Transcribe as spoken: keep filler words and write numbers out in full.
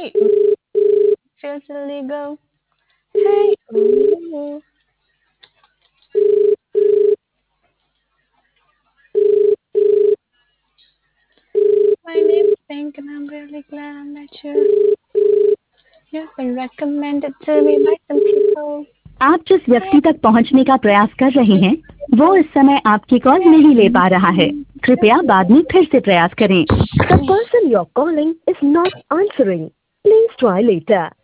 Hey, ooh, feels illegal. Hey, ooh. My name's Pink and I'm really glad I met you. You've been recommended to me by some people. आप जिस Hey, व्यक्ति तक पहुंचने का प्रयास कर रहे हैं वो people. इस समय आपकी कॉल Hey, नहीं ले पा रहा है। just कृपया बाद में फिर से प्रयास करें। The me. person you're calling is not answering. Please try later.